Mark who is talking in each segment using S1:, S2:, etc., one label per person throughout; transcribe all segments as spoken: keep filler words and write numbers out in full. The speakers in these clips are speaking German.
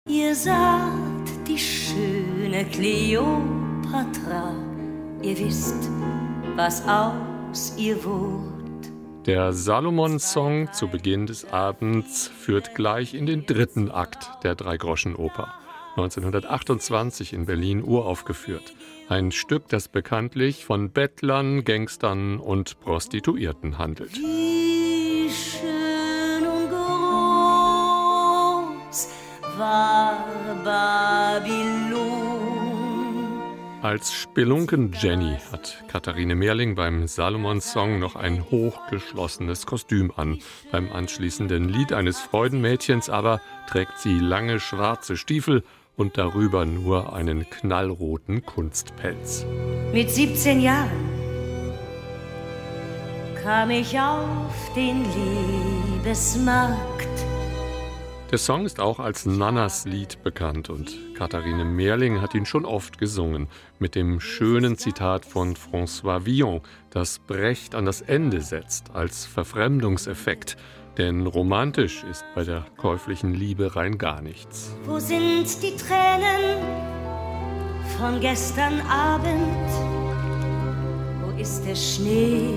S1: Ihr saht die schöne Kleopatra, ihr wisst, was aus ihr wurde.
S2: Der Salomon-Song zu Beginn des Abends führt gleich in den dritten Akt der Dreigroschenoper. neunzehnhundertachtundzwanzig in Berlin uraufgeführt. Ein Stück, das bekanntlich von Bettlern, Gangstern und Prostituierten handelt.
S1: Wie schön und groß war Babylon.
S2: Als Spelunken Jenny hat Katharine Mehrling beim Salomon-Song noch ein hochgeschlossenes Kostüm an. Beim anschließenden Lied eines Freudenmädchens aber trägt sie lange schwarze Stiefel und darüber nur einen knallroten Kunstpelz.
S1: Mit siebzehn Jahren kam ich auf den Liebesmarkt.
S2: Der Song ist auch als Nannas Lied bekannt und Katharine Mehrling hat ihn schon oft gesungen. Mit dem schönen Zitat von François Villon, das Brecht an das Ende setzt als Verfremdungseffekt. Denn romantisch ist bei der käuflichen Liebe rein gar nichts.
S1: Wo sind die Tränen von gestern Abend? Wo ist der Schnee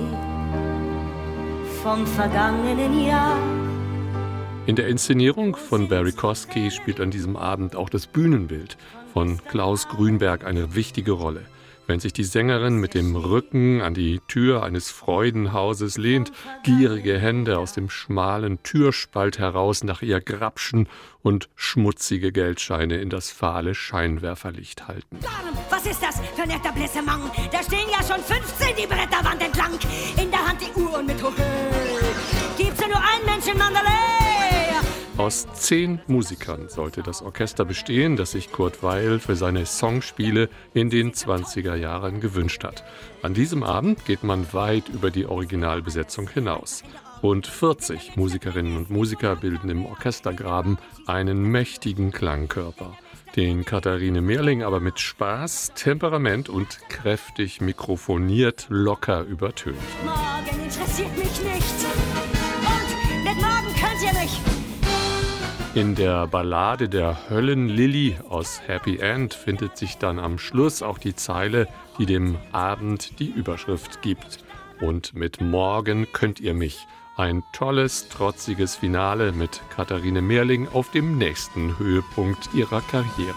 S1: vom vergangenen Jahr?
S2: In der Inszenierung von Barry Kosky spielt an diesem Abend auch das Bühnenbild von Klaus Grünberg eine wichtige Rolle. Wenn sich die Sängerin mit dem Rücken an die Tür eines Freudenhauses lehnt, gierige Hände aus dem schmalen Türspalt heraus nach ihr grapschen und schmutzige Geldscheine in das fahle Scheinwerferlicht halten.
S1: Was ist das für ein Etablissement? Da stehen ja schon fünfzehn die Bretterwand entlang. In der Hand die Uhr und mit Hohe. Gibt's ja nur einen Menschen, Mandalay.
S2: Aus zehn Musikern sollte das Orchester bestehen, das sich Kurt Weill für seine Songspiele in den zwanziger Jahren gewünscht hat. An diesem Abend geht man weit über die Originalbesetzung hinaus. Rund vierzig Musikerinnen und Musiker bilden im Orchestergraben einen mächtigen Klangkörper, den Katharine Mehrling aber mit Spaß, Temperament und kräftig mikrofoniert locker übertönt.
S1: Morgen interessiert mich nicht. Und mit morgen könnt ihr mich.
S2: In der Ballade der Höllenlilly aus Happy End findet sich dann am Schluss auch die Zeile, die dem Abend die Überschrift gibt. Und mit morgen könnt ihr mich. Ein tolles, trotziges Finale mit Katharine Mehrling auf dem nächsten Höhepunkt ihrer Karriere.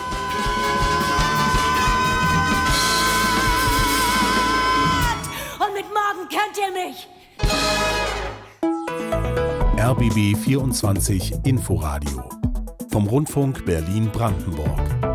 S1: Und mit morgen könnt ihr mich.
S3: R B B vierundzwanzig Inforadio vom Rundfunk Berlin-Brandenburg.